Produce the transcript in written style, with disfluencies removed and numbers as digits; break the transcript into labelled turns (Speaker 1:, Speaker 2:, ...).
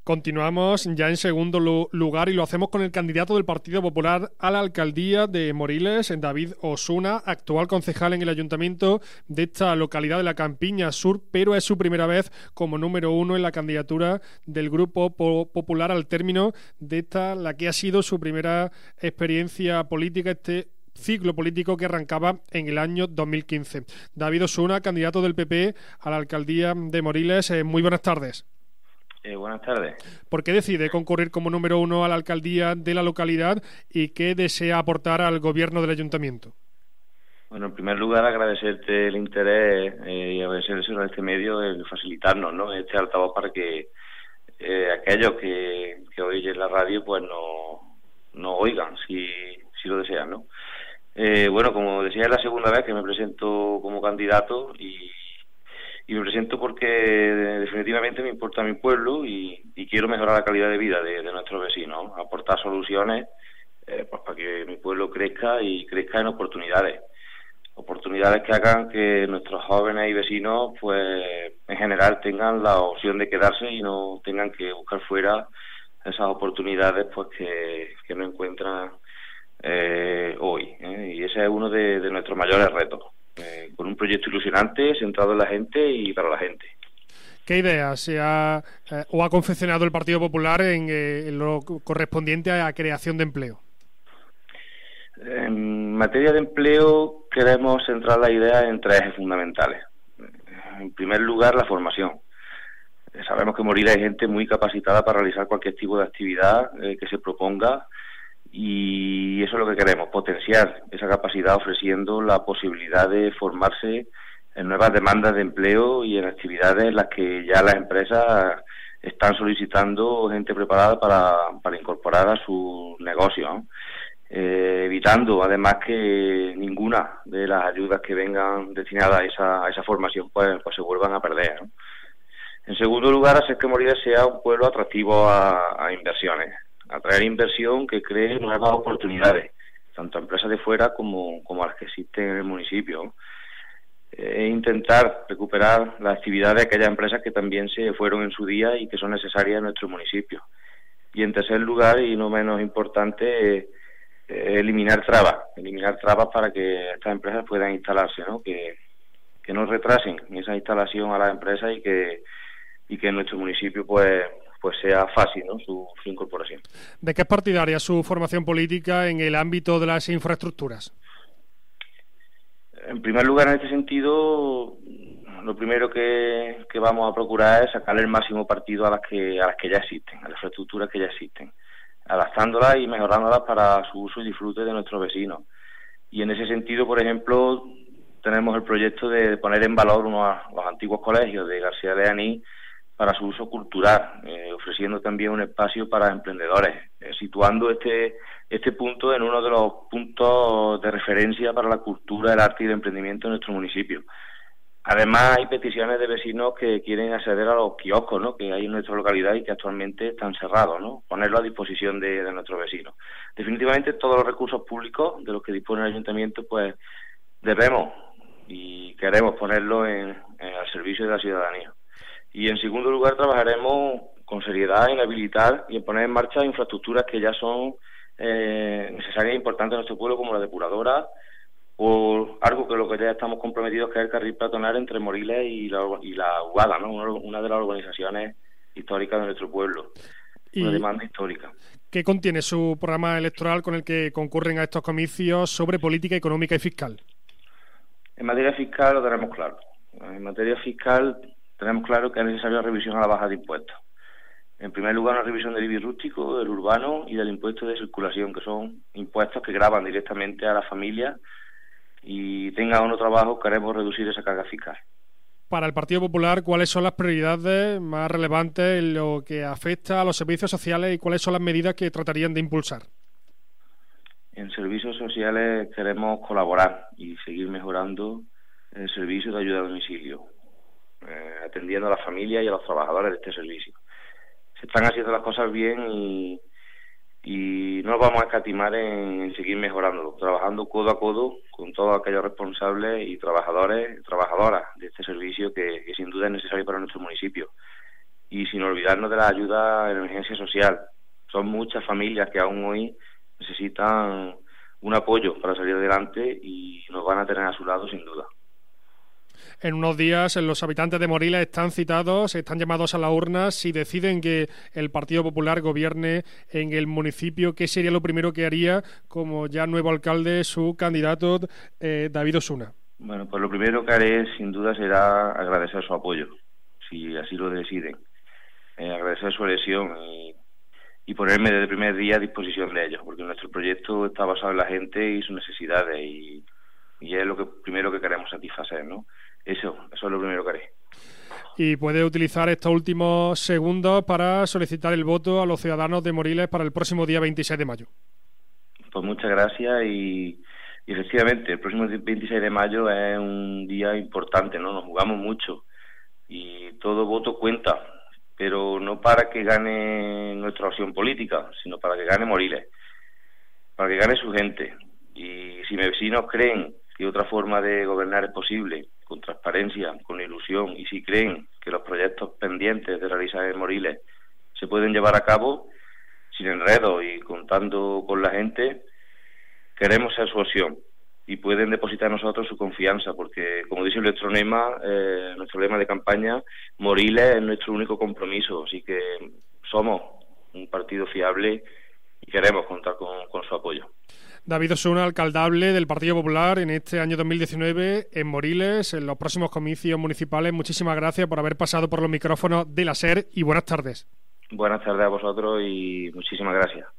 Speaker 1: Continuamos ya en segundo lugar y lo hacemos con el candidato del Partido Popular a la alcaldía de Moriles, David Osuna, actual concejal en el ayuntamiento de esta localidad de la Campiña Sur, pero es su primera vez como número uno en la candidatura del Grupo Popular al término de esta, la que ha sido su primera experiencia política, este ciclo político que arrancaba en el año 2015. David Osuna, candidato del PP a la alcaldía de Moriles, muy buenas tardes.
Speaker 2: Buenas tardes.
Speaker 1: ¿Por qué decide concurrir como número uno a la alcaldía de la localidad y qué desea aportar al gobierno del ayuntamiento?
Speaker 2: Bueno, en primer lugar, agradecerte el interés y agradecerse a este medio el facilitarnos, ¿no?, este altavoz para que aquellos que oyen la radio pues no oigan, si lo desean, ¿no? Bueno, como decía, es la segunda vez que me presento como candidato y me presento porque definitivamente me importa mi pueblo y quiero mejorar la calidad de vida de nuestros vecinos, aportar soluciones pues para que mi pueblo crezca y crezca en oportunidades que hagan que nuestros jóvenes y vecinos pues en general tengan la opción de quedarse y no tengan que buscar fuera esas oportunidades pues que no encuentran hoy, y ese es uno de nuestros mayores retos. Con un proyecto ilusionante, centrado en la gente y para la gente.
Speaker 1: ¿Qué ideas ha confeccionado el Partido Popular en lo correspondiente a la creación de empleo?
Speaker 2: En materia de empleo queremos centrar la idea en tres ejes fundamentales. En primer lugar, la formación. Sabemos que en Moriles hay gente muy capacitada para realizar cualquier tipo de actividad que se proponga, y eso es lo que queremos, potenciar esa capacidad ofreciendo la posibilidad de formarse en nuevas demandas de empleo y en actividades en las que ya las empresas están solicitando gente preparada para incorporar a su negocio, ¿no? Evitando además que ninguna de las ayudas que vengan destinadas a esa formación pues se vuelvan a perder, ¿no? En segundo lugar, hacer que Moriles sea un pueblo atractivo a inversiones, atraer inversión que cree nuevas oportunidades, tanto a empresas de fuera como a las que existen en el municipio. Intentar recuperar la actividad de aquellas empresas que también se fueron en su día y que son necesarias en nuestro municipio. Y en tercer lugar, y no menos importante, eliminar trabas para que estas empresas puedan instalarse, ¿no? Que no retrasen esa instalación a las empresas y que en nuestro municipio pues sea fácil, ¿no?, su incorporación.
Speaker 1: ¿De qué es partidaria su formación política en el ámbito de las infraestructuras?
Speaker 2: En primer lugar, en este sentido, lo primero que vamos a procurar es sacarle el máximo partido a las que ya existen, a las infraestructuras que ya existen, adaptándolas y mejorándolas para su uso y disfrute de nuestros vecinos. Y en ese sentido, por ejemplo, tenemos el proyecto de poner en valor los antiguos colegios de García de Aní para su uso cultural, ofreciendo también un espacio para emprendedores, situando este punto en uno de los puntos de referencia para la cultura, el arte y el emprendimiento en nuestro municipio. Además, hay peticiones de vecinos que quieren acceder a los kioscos, ¿no?, que hay en nuestra localidad y que actualmente están cerrados, ¿no?, ponerlo a disposición de nuestros vecinos. Definitivamente, todos los recursos públicos de los que dispone el ayuntamiento, pues debemos y queremos ponerlos al servicio de la ciudadanía. Y en segundo lugar, trabajaremos con seriedad en habilitar y en poner en marcha infraestructuras que ya son necesarias e importantes en nuestro pueblo, como la depuradora, o algo que lo que ya estamos comprometidos, que es el carril peatonal entre Moriles y la Ugada, ¿no?, una de las urbanizaciones históricas de nuestro pueblo, una demanda histórica.
Speaker 1: ¿Qué contiene su programa electoral con el que concurren a estos comicios sobre política económica y fiscal?
Speaker 2: En materia fiscal lo tenemos claro. En materia fiscal tenemos claro que es necesaria una revisión a la baja de impuestos. En primer lugar, una revisión del IBI rústico, del urbano y del impuesto de circulación, que son impuestos que gravan directamente a las familias, y tengan o no trabajo, queremos reducir esa carga fiscal.
Speaker 1: Para el Partido Popular, ¿cuáles son las prioridades más relevantes en lo que afecta a los servicios sociales y cuáles son las medidas que tratarían de impulsar?
Speaker 2: En servicios sociales queremos colaborar y seguir mejorando el servicio de ayuda a domicilio, atendiendo a las familias y a los trabajadores de este servicio. Se están haciendo las cosas bien y no vamos a escatimar en seguir mejorándolo, trabajando codo a codo con todos aquellos responsables y trabajadores y trabajadoras de este servicio que sin duda es necesario para nuestro municipio. y sin olvidarnos de la ayuda en emergencia social. Son muchas familias que aún hoy necesitan un apoyo para salir adelante y nos van a tener a su lado sin duda.
Speaker 1: En unos días los habitantes de Moriles están citados, están llamados a las urnas. Si deciden que el Partido Popular gobierne en el municipio, ¿qué sería lo primero que haría como ya nuevo alcalde su candidato David Osuna?
Speaker 2: Bueno, pues lo primero que haré sin duda será agradecer su apoyo, si así lo deciden. Agradecer su elección y ponerme desde el primer día a disposición de ellos, porque nuestro proyecto está basado en la gente y sus necesidades y es lo primero que queremos satisfacer, ¿no? Eso es lo primero que haré.
Speaker 1: Y puede utilizar estos últimos segundos para solicitar el voto a los ciudadanos de Moriles para el próximo día 26 de mayo.
Speaker 2: Pues muchas gracias y efectivamente el próximo 26 de mayo es un día importante, ¿no? Nos jugamos mucho y todo voto cuenta, pero no para que gane nuestra opción política, sino para que gane Moriles, para que gane su gente. Y si mis vecinos creen que otra forma de gobernar es posible, con transparencia, con ilusión, y si creen que los proyectos pendientes de realizar en Moriles se pueden llevar a cabo sin enredos y contando con la gente, queremos ser su opción y pueden depositar en nosotros su confianza, porque como dice nuestro lema de campaña, Moriles es nuestro único compromiso, así que somos un partido fiable y queremos contar con su apoyo.
Speaker 1: David Osuna, alcaldable del Partido Popular en este año 2019 en Moriles, en los próximos comicios municipales. Muchísimas gracias por haber pasado por los micrófonos de la SER y buenas tardes.
Speaker 2: Buenas tardes a vosotros y muchísimas gracias.